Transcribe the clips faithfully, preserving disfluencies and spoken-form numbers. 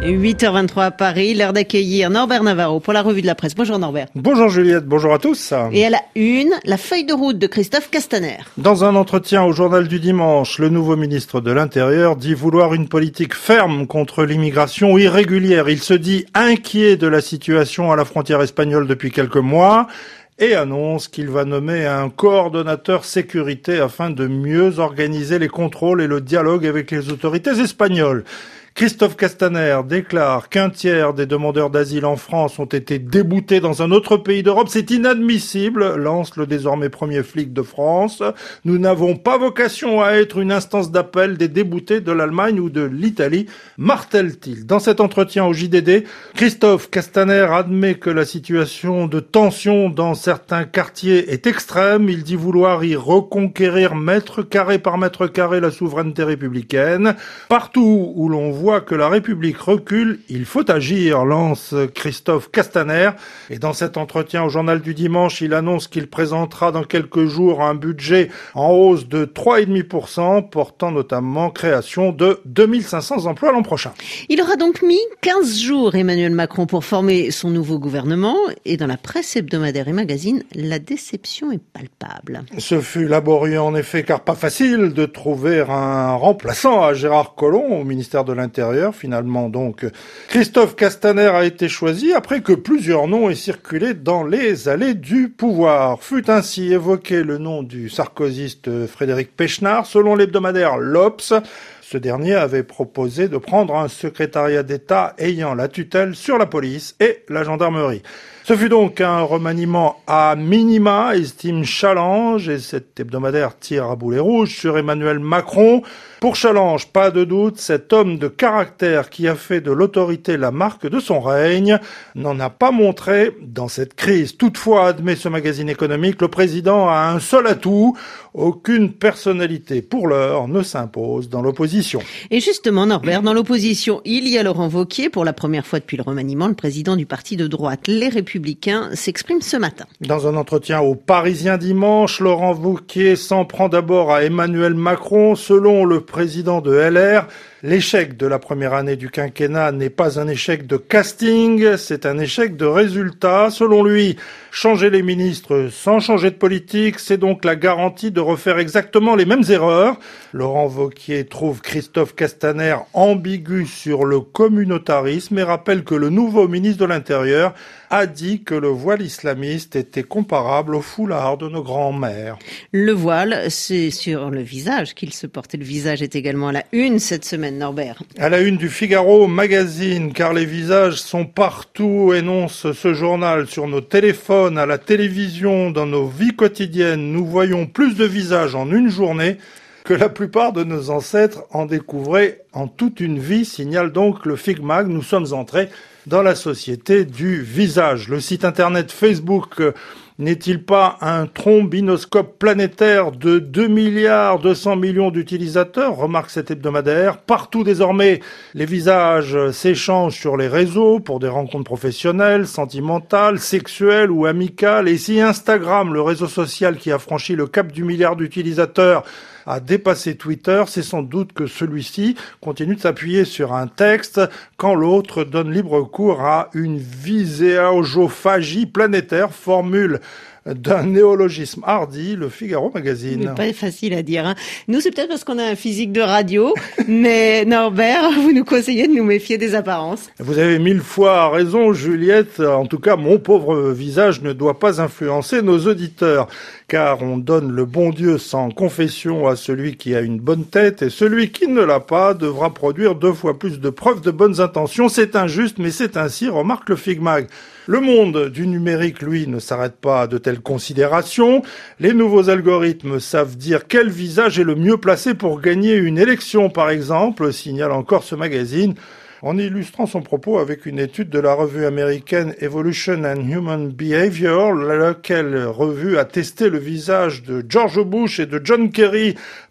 huit heures vingt-trois à Paris, l'heure d'accueillir Norbert Navarro pour la revue de la presse. Bonjour Norbert. Bonjour Juliette, bonjour à tous. Et à la une, la feuille de route de Christophe Castaner. Dans un entretien au journal du dimanche, le nouveau ministre de l'Intérieur dit vouloir une politique ferme contre l'immigration irrégulière. Il se dit inquiet de la situation à la frontière espagnole depuis quelques mois et annonce qu'il va nommer un coordonnateur sécurité afin de mieux organiser les contrôles et le dialogue avec les autorités espagnoles. Christophe Castaner déclare qu'un tiers des demandeurs d'asile en France ont été déboutés dans un autre pays d'Europe. C'est inadmissible, lance le désormais premier flic de France. Nous n'avons pas vocation à être une instance d'appel des déboutés de l'Allemagne ou de l'Italie, martèle-t-il. Dans cet entretien au J D D, Christophe Castaner admet que la situation de tension dans certains quartiers est extrême. Il dit vouloir y reconquérir mètre carré par mètre carré la souveraineté républicaine. Partout où l'on voit voit que la République recule, il faut agir, lance Christophe Castaner. Et dans cet entretien au journal du dimanche, il annonce qu'il présentera dans quelques jours un budget en hausse de trois virgule cinq pour cent, portant notamment création de deux mille cinq cents emplois l'an prochain. Il aura donc mis quinze jours, Emmanuel Macron, pour former son nouveau gouvernement. Et dans la presse hebdomadaire et magazine, la déception est palpable. Ce fut laborieux en effet, car pas facile de trouver un remplaçant à Gérard Collomb au ministère de l'Intérieur. Finalement, donc, Christophe Castaner a été choisi après que plusieurs noms aient circulé dans les allées du pouvoir. Fut ainsi évoqué le nom du sarkozyste Frédéric Pechnard, selon l'hebdomadaire l'Obs. Ce dernier avait proposé de prendre un secrétariat d'État ayant la tutelle sur la police et la gendarmerie. Ce fut donc un remaniement à minima, estime Challenge, et cet hebdomadaire tire à boulet rouge sur Emmanuel Macron. Pour Challenge, pas de doute, cet homme de caractère qui a fait de l'autorité la marque de son règne n'en a pas montré dans cette crise. Toutefois, admet ce magazine économique, le président a un seul atout, aucune personnalité pour l'heure ne s'impose dans l'opposition. Et justement, Norbert, dans l'opposition, il y a Laurent Wauquiez, pour la première fois depuis le remaniement, le président du parti de droite, Les Républicains, s'exprime ce matin. Dans un entretien au Parisien dimanche, Laurent Wauquiez s'en prend d'abord à Emmanuel Macron. Selon le président de L R, l'échec de la première année du quinquennat n'est pas un échec de casting, c'est un échec de résultat. Selon lui, changer les ministres sans changer de politique, c'est donc la garantie de refaire exactement les mêmes erreurs. Laurent Wauquiez trouve Christophe Castaner ambigu sur le communautarisme et rappelle que le nouveau ministre de l'Intérieur a dit que le voile islamiste était comparable au foulard de nos grands-mères. Le voile, c'est sur le visage qu'il se porte. Le visage est également à la une cette semaine, Norbert. À la une du Figaro magazine, car les visages sont partout, énonce ce journal. Sur nos téléphones, à la télévision, dans nos vies quotidiennes, nous voyons plus de visages en une journée que la plupart de nos ancêtres en découvraient en toute une vie, signale donc le Figmag. Nous sommes entrés dans la société du visage. Le site internet Facebook euh, n'est-il pas un trombinoscope planétaire de deux milliards deux cents millions d'utilisateurs, remarque cet hebdomadaire. Partout désormais, les visages s'échangent sur les réseaux pour des rencontres professionnelles, sentimentales, sexuelles ou amicales. Et si Instagram, le réseau social qui a franchi le cap du milliard d'utilisateurs, a dépassé Twitter, c'est sans doute que celui-ci continue de s'appuyer sur un texte quand l'autre donne libre cours à une viséagophagie planétaire, formule d'un néologisme hardi, le Figaro magazine. C'est pas facile à dire, hein. Nous, c'est peut-être parce qu'on a un physique de radio, mais Norbert, vous nous conseillez de nous méfier des apparences. Vous avez mille fois raison, Juliette. En tout cas, mon pauvre visage ne doit pas influencer nos auditeurs, car on donne le bon Dieu sans confession à celui qui a une bonne tête, et celui qui ne l'a pas devra produire deux fois plus de preuves de bonnes intentions. C'est injuste, mais c'est ainsi, remarque le Figmag. Le monde du numérique, lui, ne s'arrête pas à de telles considérations. Les nouveaux algorithmes savent dire quel visage est le mieux placé pour gagner une élection, par exemple, signale encore ce magazine, en illustrant son propos avec une étude de la revue américaine Evolution and Human Behavior, laquelle revue a testé le visage de George Bush et de John Kerry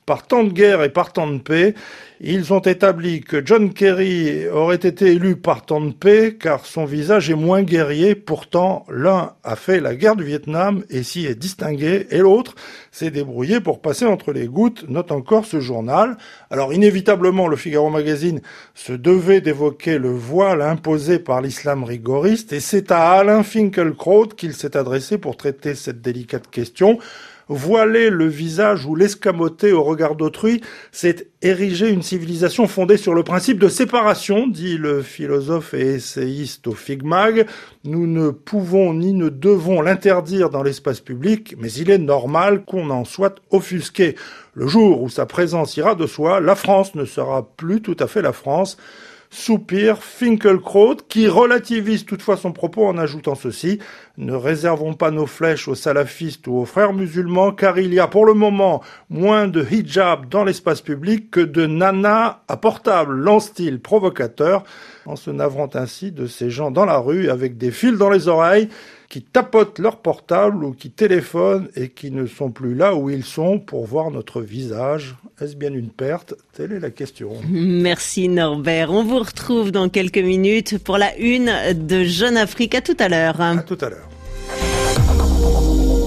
par temps de guerre et par temps de paix. Ils ont établi que John Kerry aurait été élu par temps de paix car son visage est moins guerrier. Pourtant, l'un a fait la guerre du Vietnam et s'y est distingué et l'autre s'est débrouillé pour passer entre les gouttes, note encore ce journal. Alors inévitablement, le Figaro Magazine se devait d'évoquer le voile imposé par l'islam rigoriste et c'est à Alain Finkielkraut qu'il s'est adressé pour traiter cette délicate question. Voiler le visage ou l'escamoter au regard d'autrui, c'est ériger une civilisation fondée sur le principe de séparation, dit le philosophe et essayiste au Figmag. Nous ne pouvons ni ne devons l'interdire dans l'espace public, mais il est normal qu'on en soit offusqué. Le jour où sa présence ira de soi, la France ne sera plus tout à fait la France. Soupire Finkielkraut, qui relativise toutefois son propos en ajoutant ceci. Ne réservons pas nos flèches aux salafistes ou aux frères musulmans, car il y a pour le moment moins de hijab dans l'espace public que de nanas à portable, lance-t-il provocateur, en se navrant ainsi de ces gens dans la rue avec des fils dans les oreilles, qui tapotent leur portable ou qui téléphonent et qui ne sont plus là où ils sont pour voir notre visage. Est-ce bien une perte? Telle est la question. Merci Norbert. On vous retrouve dans quelques minutes pour la une de Jeune Afrique. À tout à l'heure. À tout à l'heure.